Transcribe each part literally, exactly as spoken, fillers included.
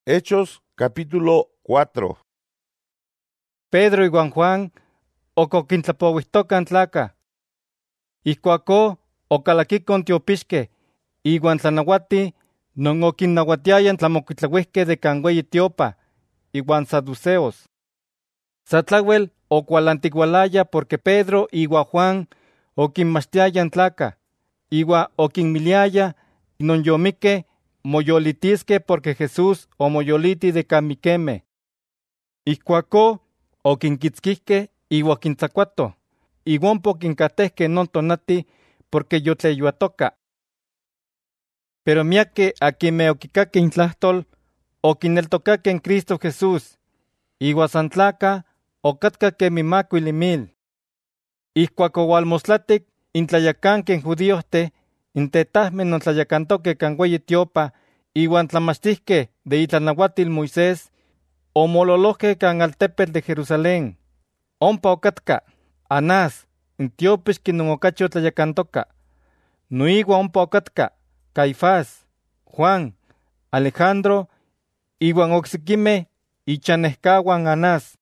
Hechos capítulo cuatro. Pedro iuan Juan ocoquintlapouihtocan tlaca. Ihcuacó ocalaquicon tiopixque, iuan tlanauati non oquinnauatiayan tlamocuitlahuihque de can ueyi tiopa, iuan saduceos. Satlauel ocualanticualaya porque Pedro iuan Juan oquinmachtiayan tlaca, iuan oquinmiliaya non yomique moyolitisque porque Jesús omoyoliti de can miqueme. Ihcuacó oquinquitzquihque iuan oquintzacuato, iuan poquincatehque non tonati porque yotleyuatoca. Pero miaque aquime oquicaque intlahtol, oquineltocaque en Cristo Jesús, iuan san tlaca ocatca quemi macuili mil. Ihcuac oualmostlatic intlayacanque en judiohte, intetasme non tlayacantoque can ueyi tiopa, iuan tlamachtihque de itlanauatil Moisés, omololohque can altepetl de Jerusalén. Ompa ocatca Anás, in tiopixqui non ocachi otlayacantoca. Noigua ompa ocatca Caifás, Juan, Alejandro, iuan ocsiquimeh ichanehcahuan Anás.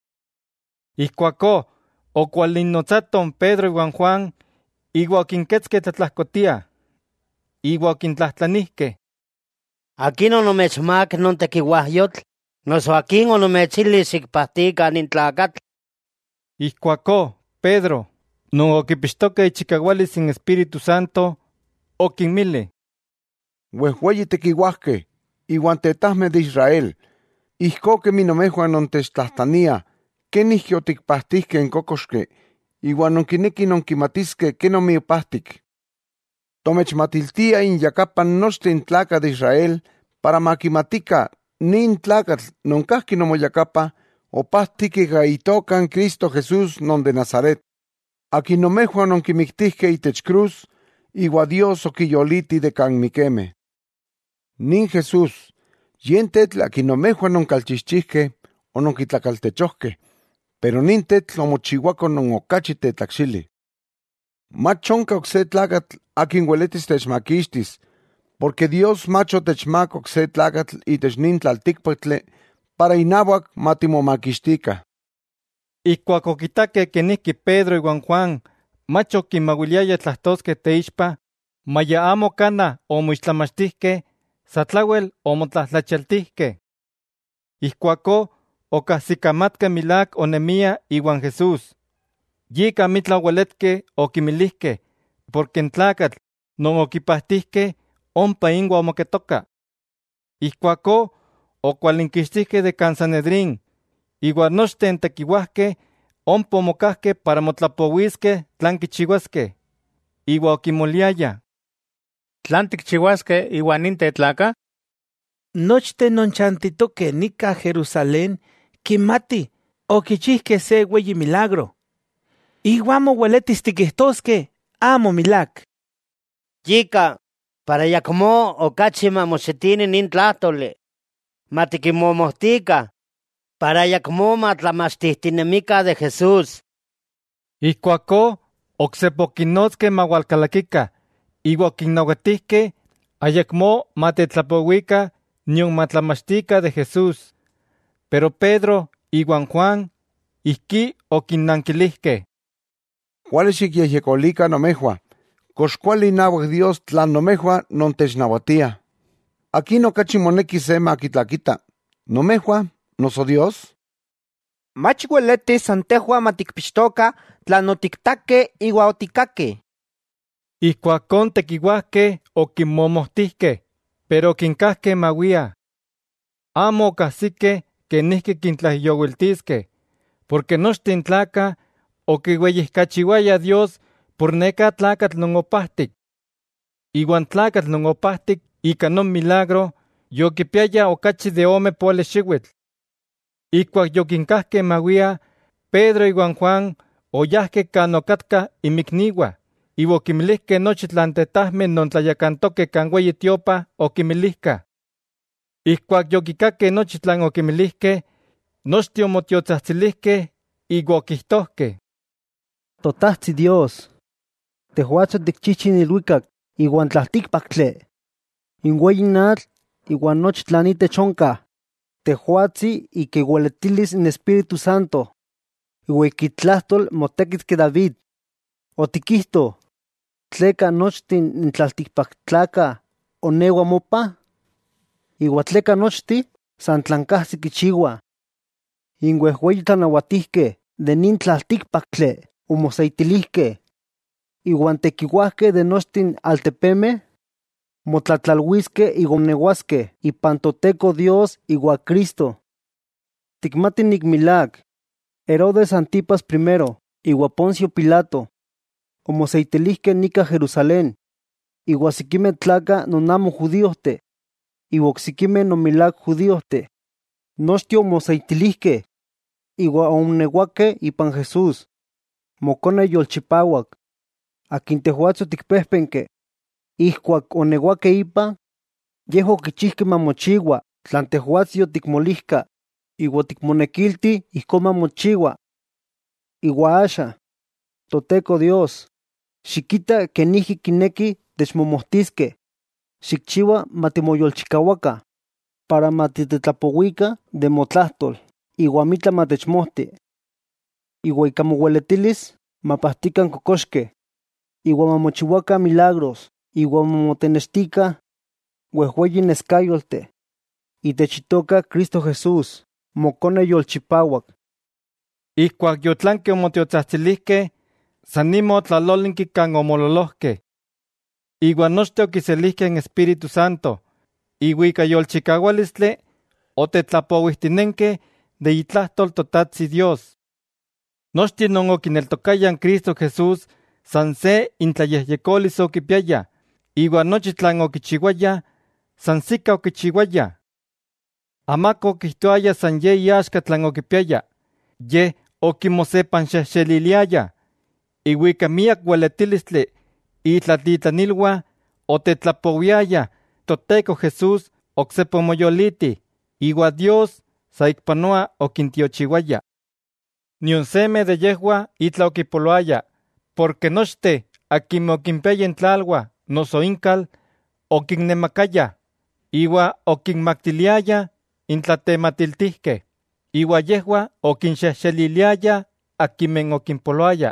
Ihcuacó ocualinnotzaton Pedro iuan Juan, iuan oquinquetzque tlatlahcotia, iuan oquintlahtlanihque: ¿Aquino nomechmac non tequiuahyotl? Noso aquin onomechilis icpahtica nin tlacatl. Ihcuacó Pedro, non oquipixtoque ichicaualis in Espíritu Santo, oquinmili: Uehueyi tequiuahque, iuan tetahme de Israel, ihco quemi nomehuan nontechtlahtlania, quenihque oticpahtihque en cocosque, iuan nonquinequi nonquimatisque que nomipahtic. Tomechmatiltia in yacapan nochten tlaca de Israel, para maquimatica nin tlacatl noncahqui nomoyacapa, opahtique gaitocan Cristo Jesús non de Nazaret. Aquí nomehuan nonquimictihque itech cruz, iua Dios oquiyoliti de can miqueme. Nin Jesús, yen tetl aquí nomehuan noncalchixchihque, o nonquitlacaltechohque, pero nin tetl omochihuaco non ocachi tetlaxili. Machonca ocse tlacatl akin hueletis techmaquixtis, porque Dios macho techmac ocse tlacatl itech nin tlalticpactle, para inauac matimomaquixtica. Ihcuac oquitaque quenihqui Pedro iuan Juan mach oquinmauiliaya tlahtosque teixpa, maya amo cana omoixtlamachtihque, satlauel omotlahtlachialtihque. Ihcuacó ocahsicamatque milac onemia iuan Jesús. Yica mitla oueletque oquimilihque, porque en tlacatl non oquipahtihque ompa ingua omoquetoca. Ihcuacó ocualinquixtihque de can Sanedrín, iuan nochten tequiuahque ompa omocahque para motlapouisque tlan quichiuasque. Iuan oquimoliaya: ¿Tlan ticchiuasque iuan ninte tlaca? Nochten nonchantitoque nica Jerusalén, quimati oquichihque se ueyi milagro. Iuan amo ueletis tiquihtosque amo milac. Yica, para yacmo ocachi mamosetini nin tlahtoli, matiquimomohtica, para yacmo matlamachtihtinemica de Jesús. Ihcuacó ocsepoquinotzque maualcalaquica, iuan oquinnauatihque ayacmo matetlapouica nion matlamachtica de Jesús. Pero Pedro iuan Juan ihqui oquinnanquilihque: Cuali xicyehyecolika nomehua, cox cuali inauac Dios tlan nomehua nontechnauatia. Aquino ocachi monequi se maquitlaquita, nomehua noso Dios. Mach ueletis san tehua maticpixtoca tlan otictaque iua oticaque. Ihcuacón tequiuahque oquinmomohtihque, pero oquincahque mauia. Amo ocahsique quenihque quintlahyouiltisque, porque nochten tlaca oquiueyihcachiuaya Dios por neca tlacatl non opahtic. Iuan tlacatl non opahtic ica non milagro yoquipiaya ocachi de ome pole xiuitl. Ihcuac yoquincahque mauia, Pedro iuan Juan oyahque can ocatca inmicniua, iuan oquimilihque nochi tlan tetahme non tlayacantoque can ueyi tiopa oquimilihca. Ihcuac yoquicaque nochi tlan oquimilihque, nochtin omotiotzahtzilihque iuan oquihtohque: Totahtzi Dios, tehuatzo ticchihchin iluicac iuan tlalticpactle, in ueyi natl iuan nochi tlan itech onca. tehuatzi y que hueletilis en Espíritu Santo. Ihuequitlastol motequitque David. Otiquisto, tleca nochtin in tlalticpactlaca onewa mopa. Iguatleca nochti san tlancahsi quichigua. Inhuehueyi tlanauatihque de nin tlalticpactle umoseitilihque. Iguan tequihuahque de nochtin altepeme, motlatlalhuisque igonnehuasque ipan toteco Dios igua Cristo. Ticmati nicmilac, Herodes Antipas primero, igua Poncio Pilato, homoseitilisque nica Jerusalén, igua siquime tlaca nonamo judíoste, igua oxiquime nomilac judíoste, nochtio homoseitilisque, igua omnehuaque ipan Jesús, mocone yolchipauac, akin tehuatzo ticpehpenque, ihcuac onehuaque ipa, yeho quichihque mamochiua, tlan tehuatzio ticmolihca, igua ticmonequilti ihco mamochiua. Igua asha, toteco Dios, xiquita que niji quineki techmomohtisque, xicchiua matimoyolchicahuaca, para matitetlapohuica de motlahtol, igua mitla matechmohti. Igua ica mohueletilis mapahtican cocoxque, igua mamochihuaca milagros, igua mamotenestica, huehueyi nescayolte, y techitoca Cristo Jesús, mocone yolchipauac. Ihcuac yotlanque omotiotzahtzilihque, san nimo tlalolinqui can omololohque. Igua nochte oquiselihque en Espíritu Santo, igua ica yolchicaualistle otetlapouihtinenque de itlahtol totatzi Dios. Nochte non oquineltocayan Cristo Jesús san se intlayehyecolis oquipiaya, igua nochi tlan oquichihuaya, san sica oquichihuaya. Amaco oquihtoaya san ye iaxca tlan oquipiaya, ye oquimosepanxexeliliaya, igua ica miac hueletilistli itlatitlanilua otetlapowiaya toteco Jesús ocsepa moyoliti, igua Dios sa icpanoa oquintiochihuaya. Nion seme de yehua itla oquipoloaya, porque nochte aquime oquimpeya en tlalua noso incal oquinnemacaya, igua oquinmactiliaya intlatematiltihque, igua yehua oquinxexeliliaya aquimen oquimpoloaya.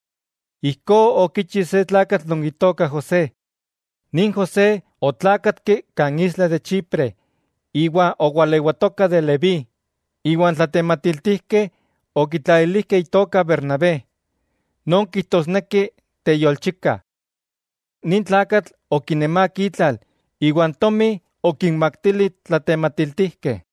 Ihco oquichi se tlacatl non itoca José. Nin José otlacatque can isla de Chipre, igua ogualeuatoca de Leví, iguan tlatematiltihque oquitlailihque itoca Bernabé. Non quihtosnequi teyolchica. Nin tlacatl oquinemac itlal, iguan tomi oquinmactili tlatematiltihque.